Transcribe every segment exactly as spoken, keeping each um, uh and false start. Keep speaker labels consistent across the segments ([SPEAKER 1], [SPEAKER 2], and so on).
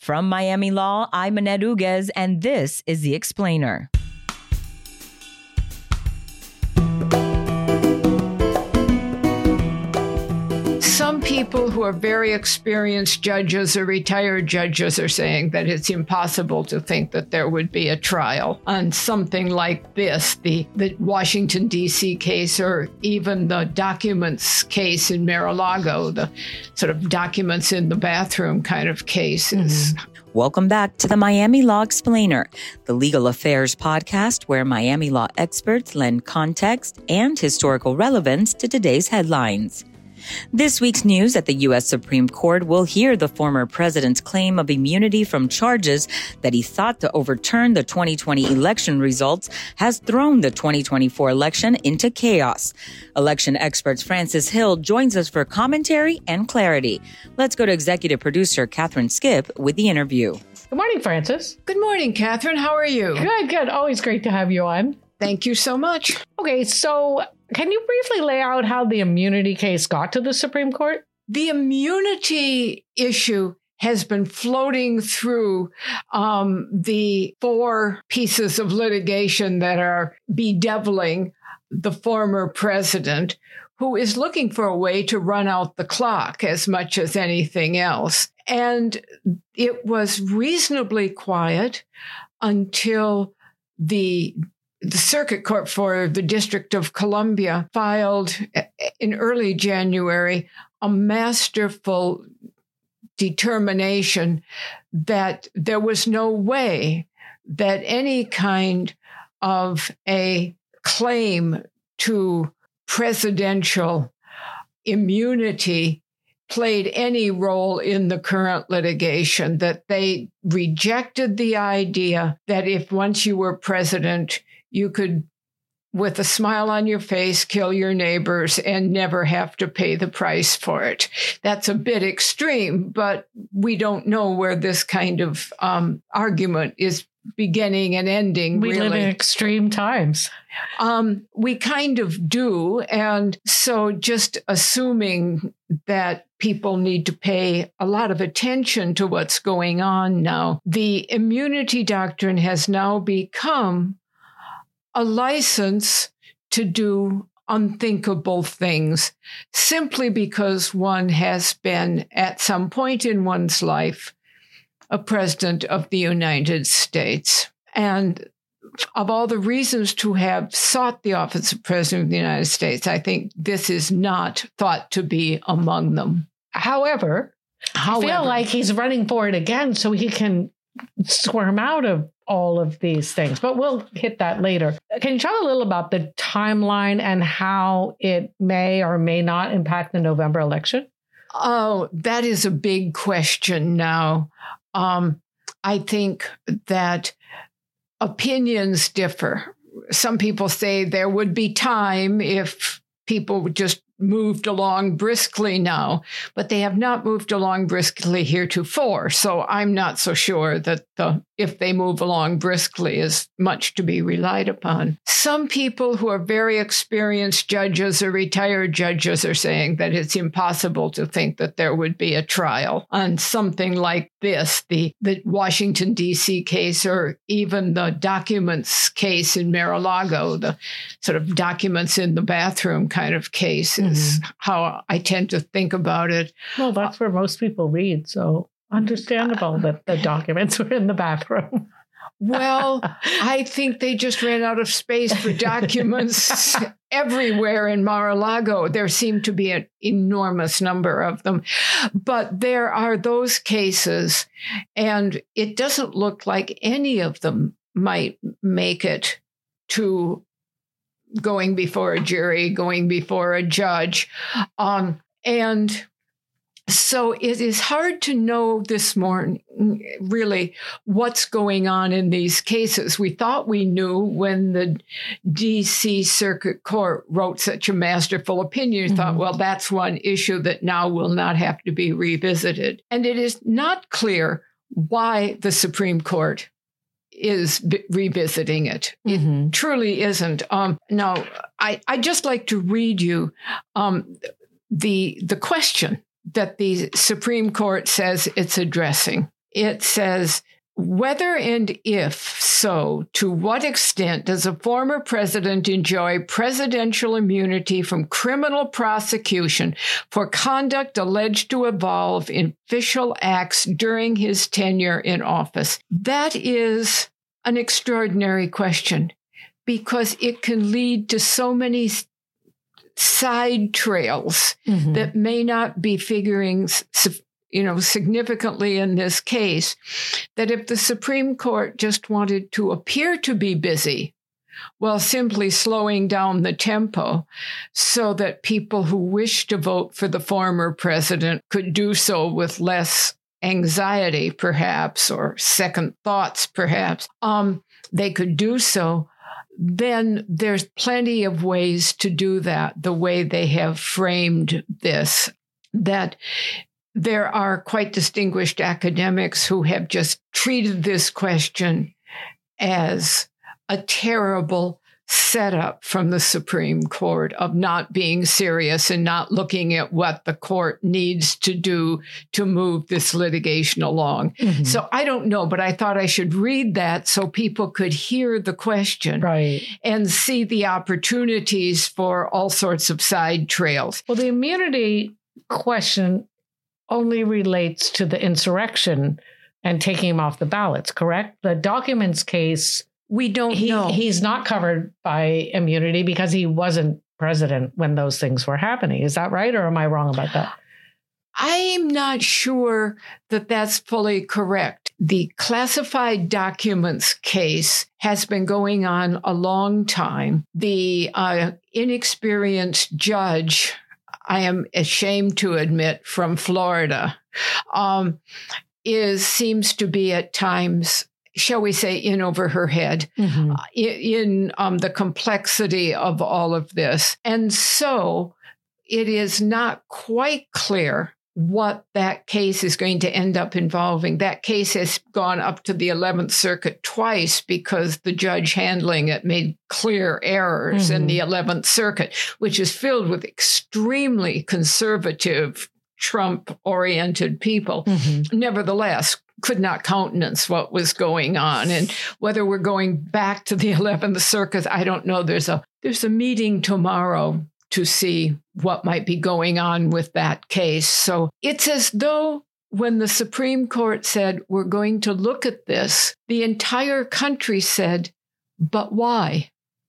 [SPEAKER 1] From Miami Law, I'm Annette Uguez, and this is The Explainer.
[SPEAKER 2] Some people who are very experienced judges or retired judges are saying that it's impossible to think that there would be a trial on something like this, the, the Washington, D C case, or even the documents case in Mar-a-Lago, the sort of documents in the bathroom kind of cases.
[SPEAKER 1] Mm-hmm. Welcome back to the Miami Law Explainer, the legal affairs podcast where Miami law experts lend context and historical relevance to today's headlines. This week's news at the U S Supreme Court will hear the former president's claim of immunity from charges that he thought to overturn the twenty twenty election results has thrown the twenty twenty-four election into chaos. Election expert Frances Hill joins us for commentary and clarity. Let's go to executive producer Catherine Skip with the interview.
[SPEAKER 3] Good morning, Frances.
[SPEAKER 2] Good morning, Catherine. How are you?
[SPEAKER 3] Good, good. Always great to have you on.
[SPEAKER 2] Thank you so much.
[SPEAKER 3] Okay, so can you briefly lay out how the immunity case got to the Supreme Court?
[SPEAKER 2] The immunity issue has been floating through um, the four pieces of litigation that are bedeviling the former president, who is looking for a way to run out the clock as much as anything else. And it was reasonably quiet until the The Circuit Court for the District of Columbia filed in early January a masterful determination that there was no way that any kind of a claim to presidential immunity played any role in the current litigation, that they rejected the idea that if once you were president, you could, with a smile on your face, kill your neighbors and never have to pay the price for it. That's a bit extreme, but we don't know where this kind of um, argument is beginning and ending.
[SPEAKER 3] We
[SPEAKER 2] really.
[SPEAKER 3] live in extreme times.
[SPEAKER 2] Um, we kind of do. And so just assuming that people need to pay a lot of attention to what's going on now, the immunity doctrine has now become a license to do unthinkable things simply because one has been at some point in one's life a president of the United States. And of all the reasons to have sought the office of president of the United States, I think this is not thought to be among them.
[SPEAKER 3] However,
[SPEAKER 2] However,
[SPEAKER 3] I feel like he's running for it again so he can squirm out of all of these things, but we'll hit that later. Can you talk a little about the timeline and how it may or may not impact the November election?
[SPEAKER 2] Oh, that is a big question now. Um, I think that opinions differ. Some people say there would be time if people just moved along briskly now, but they have not moved along briskly heretofore. So I'm not so sure that the if they move along briskly is much to be relied upon. Some people who are very experienced judges or retired judges are saying that it's impossible to think that there would be a trial on something like this, the, the Washington, D C case, or even the documents case in Mar-a-Lago, the sort of documents in the bathroom kind of case is mm-hmm. how I tend to think about it.
[SPEAKER 3] Well, that's where most people read, so understandable that the documents were in the bathroom.
[SPEAKER 2] Well, I think they just ran out of space for documents everywhere in Mar-a-Lago. There seem to be an enormous number of them. But there are those cases, and it doesn't look like any of them might make it to going before a jury, going before a judge. Um, and So it is hard to know this morning, really, what's going on in these cases. We thought we knew when the D C Circuit Court wrote such a masterful opinion. We mm-hmm. thought, well, that's one issue that now will not have to be revisited. And it is not clear why the Supreme Court is b- revisiting it. Mm-hmm. It truly isn't. Um, now, I, I'd just like to read you um, the the question that the Supreme Court says it's addressing. it says, whether and if so, to what extent does a former president enjoy presidential immunity from criminal prosecution for conduct alleged to involve in official acts during his tenure in office? That is an extraordinary question because it can lead to so many side trails mm-hmm. that may not be figuring you know, significantly in this case, that if the Supreme Court just wanted to appear to be busy while simply slowing down the tempo so that people who wish to vote for the former president could do so with less anxiety, perhaps, or second thoughts, perhaps, um, they could do so, then there's plenty of ways to do that, the way they have framed this, that there are quite distinguished academics who have just treated this question as a terrible setup from the Supreme Court of not being serious and not looking at what the court needs to do to move this litigation along. Mm-hmm. So I don't know, but I thought I should read that so people could hear the question
[SPEAKER 3] right.
[SPEAKER 2] and see the opportunities for all sorts of side trails.
[SPEAKER 3] Well, the immunity question only relates to the insurrection and taking him off the ballots, correct? The documents case,
[SPEAKER 2] we don't
[SPEAKER 3] he,
[SPEAKER 2] know.
[SPEAKER 3] He's not covered by immunity because he wasn't president when those things were happening. Is that right? Or am I wrong about that?
[SPEAKER 2] I'm not sure that that's fully correct. The classified documents case has been going on a long time. The uh, inexperienced judge, I am ashamed to admit, from Florida, um, is seems to be at times, shall we say, in over her head mm-hmm. uh, in, in um, the complexity of all of this. And so it is not quite clear what that case is going to end up involving. That case has gone up to the eleventh Circuit twice because the judge handling it made clear errors mm-hmm. in the eleventh Circuit, which is filled with extremely conservative, Trump-oriented people. Mm-hmm. Nevertheless, could not countenance what was going on. And whether we're going back to the eleventh Circuit, I don't know. There's a there's a meeting tomorrow to see what might be going on with that case. So it's as though when the Supreme Court said, we're going to look at this, the entire country said, but why?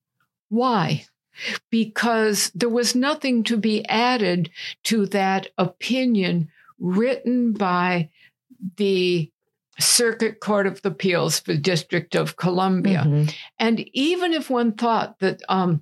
[SPEAKER 2] Why? Because there was nothing to be added to that opinion written by the Circuit Court of Appeals for the District of Columbia. Mm-hmm. And even if one thought that um,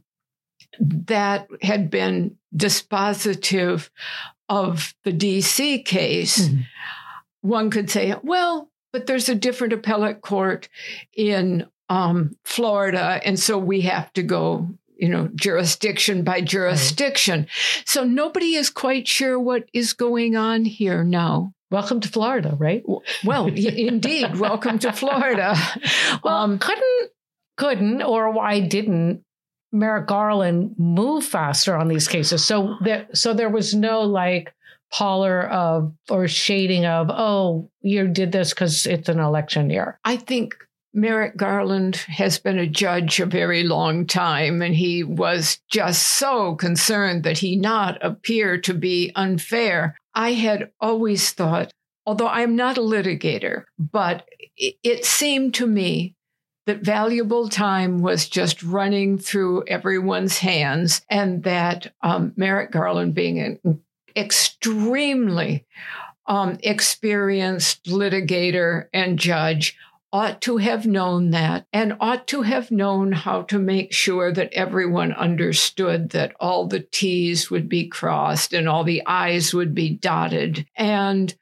[SPEAKER 2] that had been dispositive of the D C case, mm-hmm. one could say, well, but there's a different appellate court in um, Florida, and so we have to go, you know, jurisdiction by jurisdiction. Right. So nobody is quite sure what is going on here now.
[SPEAKER 3] Welcome to Florida, right?
[SPEAKER 2] Well, indeed, welcome to Florida.
[SPEAKER 3] Well, um, couldn't, couldn't, or why didn't Merrick Garland move faster on these cases? So there, so there was no like parlor of or shading of, oh, you did this because it's an election year.
[SPEAKER 2] I think Merrick Garland has been a judge a very long time, and he was just so concerned that he not appear to be unfair. I had always thought, although I'm not a litigator, but it, it seemed to me that valuable time was just running through everyone's hands, and that um, Merrick Garland, being an extremely um, experienced litigator and judge, ought to have known that, and ought to have known how to make sure that everyone understood that all the T's would be crossed and all the I's would be dotted. And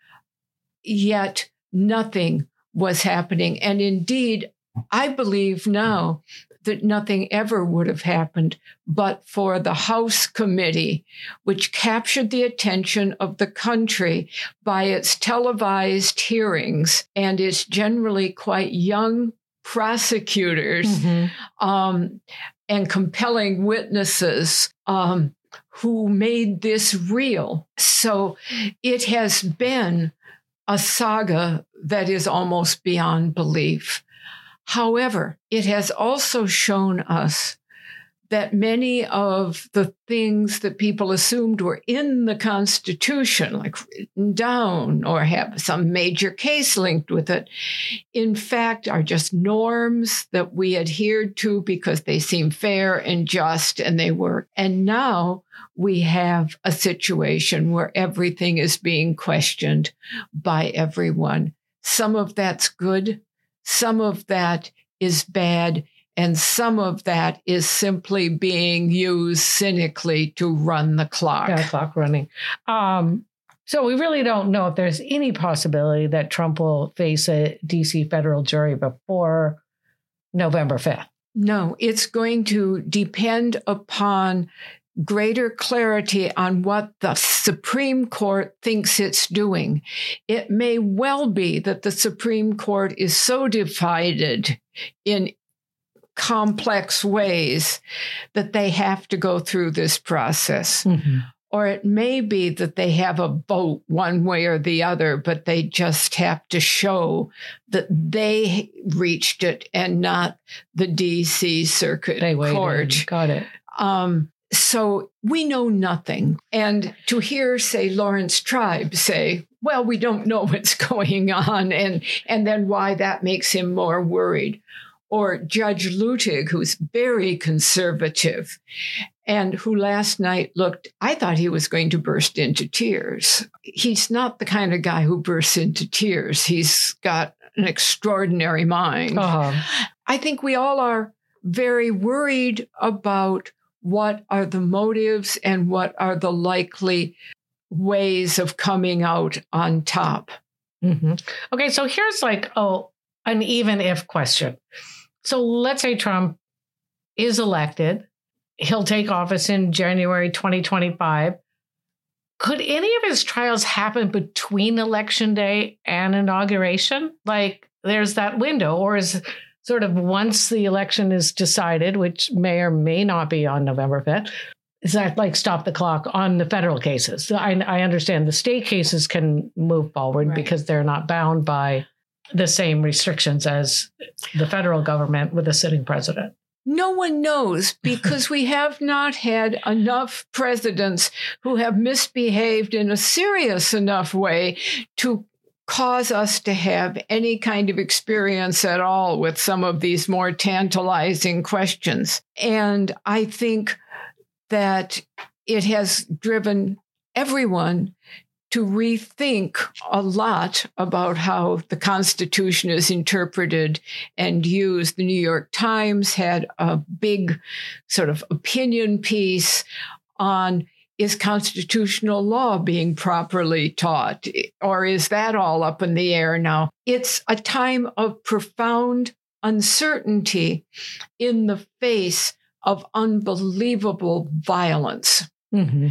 [SPEAKER 2] yet nothing was happening. And indeed, I believe now that nothing ever would have happened but for the House committee, which captured the attention of the country by its televised hearings and its generally quite young prosecutors mm-hmm. um, and compelling witnesses um, who made this real. So it has been a saga that is almost beyond belief. However, it has also shown us that many of the things that people assumed were in the Constitution, like written down or have some major case linked with it, in fact, are just norms that we adhered to because they seem fair and just and they work. And now we have a situation where everything is being questioned by everyone. Some of that's good. Some of that is bad. And some of that is simply being used cynically to run the clock.
[SPEAKER 3] Yeah, clock running. Um, so we really don't know if there's any possibility that Trump will face a D C federal jury before November fifth.
[SPEAKER 2] No, it's going to depend upon greater clarity on what the Supreme Court thinks it's doing. It may well be that the Supreme Court is so divided in complex ways that they have to go through this process. Mm-hmm. Or it may be that they have a vote one way or the other, but they just have to show that they reached it and not the D C Circuit
[SPEAKER 3] they
[SPEAKER 2] Court.
[SPEAKER 3] Got it.
[SPEAKER 2] Um, so we know nothing. And to hear, say, Lawrence Tribe say, well, we don't know what's going on, and, and then why that makes him more worried. Or Judge Luttig, who's very conservative and who last night looked, I thought he was going to burst into tears. He's not the kind of guy who bursts into tears. He's got an extraordinary mind. Uh-huh. I think we all are very worried about what are the motives and what are the likely ways of coming out on top.
[SPEAKER 3] Mm-hmm. Okay, so here's like, oh, an even if question. So let's say Trump is elected. He'll take office in January twenty twenty-five. Could any of his trials happen between Election Day and inauguration? Like there's that window, or is sort of once the election is decided, which may or may not be on November fifth, is that like stop the clock on the federal cases? So I, I understand the state cases can move forward right, because they're not bound by the same restrictions as the federal government with a sitting president.
[SPEAKER 2] No one knows because we have not had enough presidents who have misbehaved in a serious enough way to cause us to have any kind of experience at all with some of these more tantalizing questions. And I think that it has driven everyone to rethink a lot about how the Constitution is interpreted and used. The New York Times had a big sort of opinion piece on, is constitutional law being properly taught? Or is that all up in the air now? It's a time of profound uncertainty in the face of unbelievable violence. Mm-hmm.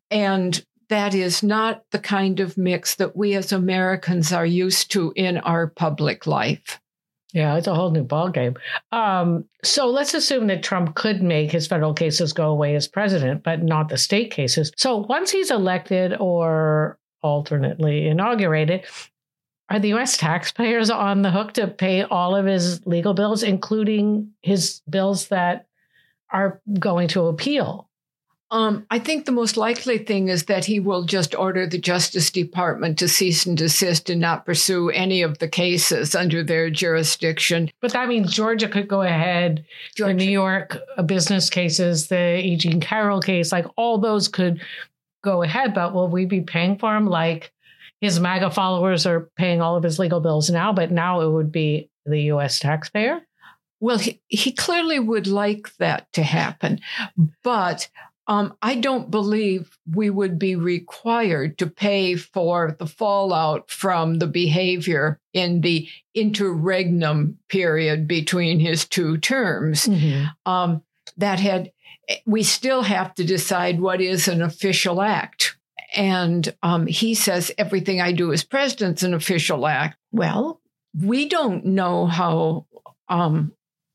[SPEAKER 2] And that is not the kind of mix that we as Americans are used to in our public life.
[SPEAKER 3] Yeah, it's a whole new ballgame. Um, so let's assume that Trump could make his federal cases go away as president, but not the state cases. So once he's elected or alternately inaugurated, are the U S taxpayers on the hook to pay all of his legal bills, including his bills that are going to appeal?
[SPEAKER 2] Um, I think the most likely thing is that he will just order the Justice Department to cease and desist and not pursue any of the cases under their jurisdiction.
[SPEAKER 3] But that means Georgia could go ahead, Georgia. The New York business cases, the E. Jean Carroll case, like all those could go ahead. But will we be paying for him like his MAGA followers are paying all of his legal bills now, but now it would be the U S taxpayer?
[SPEAKER 2] Well, he, he clearly would like that to happen, but Um, I don't believe we would be required to pay for the fallout from the behavior in the interregnum period between his two terms. Mm-hmm. Um, that had, we still have to decide what is an official act. And um, he says everything I do as president's an official act. Well, we don't know how um,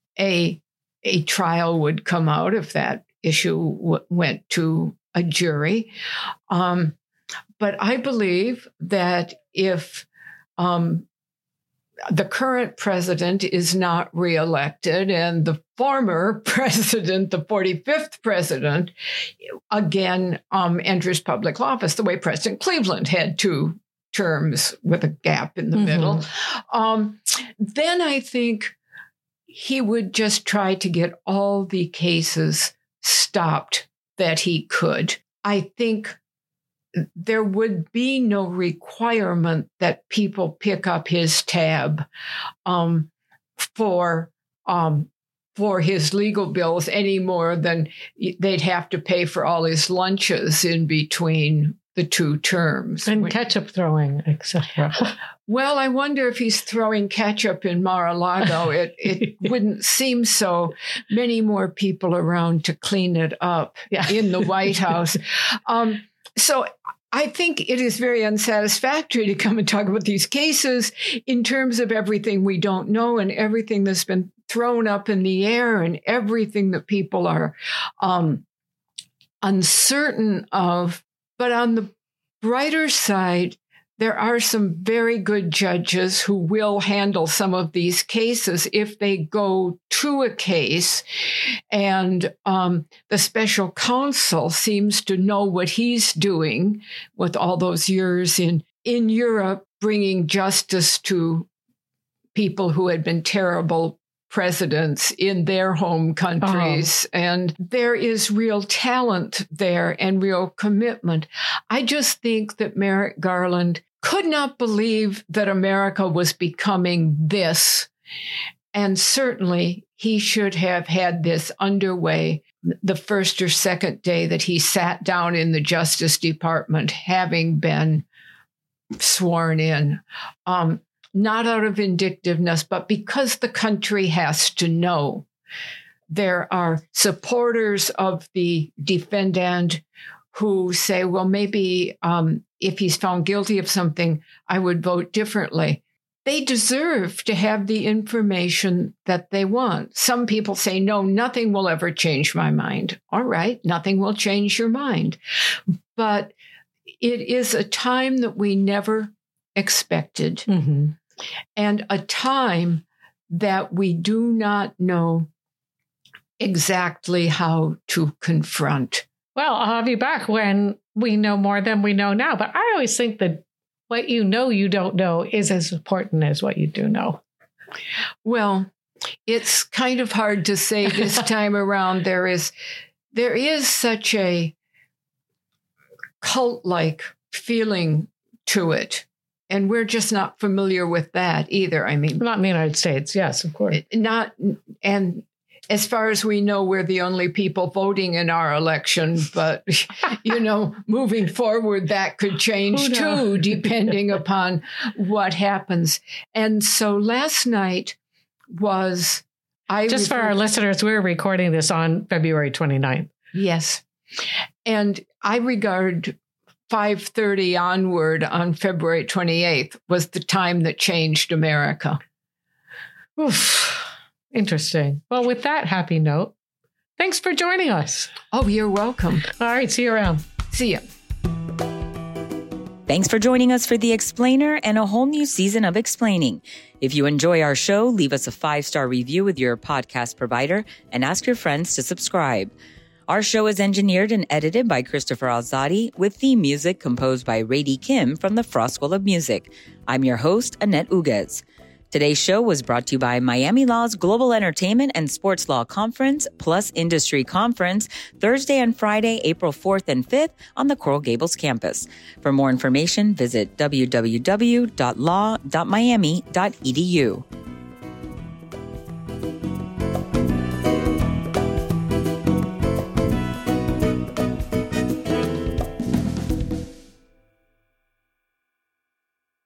[SPEAKER 2] a a trial would come out if that issue w- went to a jury. Um, but I believe that if um, the current president is not reelected, and the former president, the forty-fifth president, again um, enters public office the way President Cleveland had two terms with a gap in the mm-hmm. middle. Um, then I think he would just try to get all the cases stopped that he could. I think there would be no requirement that people pick up his tab um, for um, for his legal bills any more than they'd have to pay for all his lunches in between the two terms.
[SPEAKER 3] And ketchup throwing, et cetera.
[SPEAKER 2] Well, I wonder if he's throwing ketchup in Mar-a-Lago. It it wouldn't seem so. Many more people around to clean it up yeah. in the White House. Um, so I think it is very unsatisfactory to come and talk about these cases in terms of everything we don't know and everything that's been thrown up in the air and everything that people are um, uncertain of. But on the brighter side, there are some very good judges who will handle some of these cases if they go to a case. And um, the special counsel seems to know what he's doing with all those years in, in Europe, bringing justice to people who had been terrible presidents in their home countries. Oh. And there is real talent there and real commitment. I just think that Merrick Garland could not believe that America was becoming this. And certainly he should have had this underway the first or second day that he sat down in the Justice Department, having been sworn in. Um, Not out of vindictiveness, but because the country has to know. There are supporters of the defendant who say, well, maybe um, if he's found guilty of something, I would vote differently. They deserve to have the information that they want. Some people say, no, nothing will ever change my mind. All right, nothing will change your mind. But it is a time that we never expected. Mm-hmm. And a time that we do not know exactly how to confront.
[SPEAKER 3] Well, I'll have you back when we know more than we know now. But I always think that what you know you don't know is as important as what you do know.
[SPEAKER 2] Well, it's kind of hard to say this time around. There is, there is such a cult-like feeling to it. And we're just not familiar with that either. I mean,
[SPEAKER 3] not in the United States. Yes, of course.
[SPEAKER 2] Not. And as far as we know, we're the only people voting in our election. But, you know, moving forward, that could change too, depending upon what happens. And so last night was I
[SPEAKER 3] just for our listeners, we're recording this on February twenty-ninth.
[SPEAKER 2] Yes. And I regard five thirty onward on February twenty-eighth was the time that changed America.
[SPEAKER 3] Oof. Interesting. Well, with that happy note, thanks for joining us.
[SPEAKER 2] Oh, you're welcome.
[SPEAKER 3] All right. See you around.
[SPEAKER 2] See ya.
[SPEAKER 1] Thanks for joining us for The Explainer and a whole new season of Explaining. If you enjoy our show, leave us a five-star review with your podcast provider and ask your friends to subscribe. Our show is engineered and edited by Christopher Alzadi, with theme music composed by Rady Kim from the Frost School of Music. I'm your host, Annette Uguez. Today's show was brought to you by Miami Law's Global Entertainment and Sports Law Conference plus Industry Conference, Thursday and Friday, April fourth and fifth on the Coral Gables campus. For more information, visit w w w dot law dot miami dot e d u.